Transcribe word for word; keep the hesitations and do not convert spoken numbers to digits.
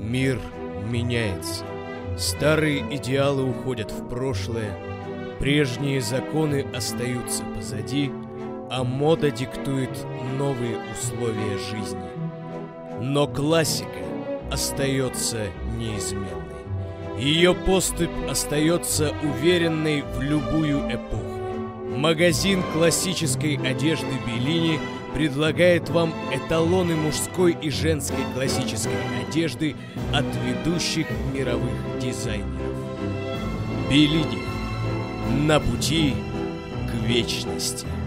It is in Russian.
Мир меняется. Старые идеалы уходят в прошлое, прежние законы остаются позади, а мода диктует новые условия жизни. Но классика остается неизменной. Ее поступь остается уверенной в любую эпоху. Магазин классической одежды Беллини предлагает вам эталоны мужской и женской классической одежды от ведущих мировых дизайнеров. Беллини. На пути к вечности.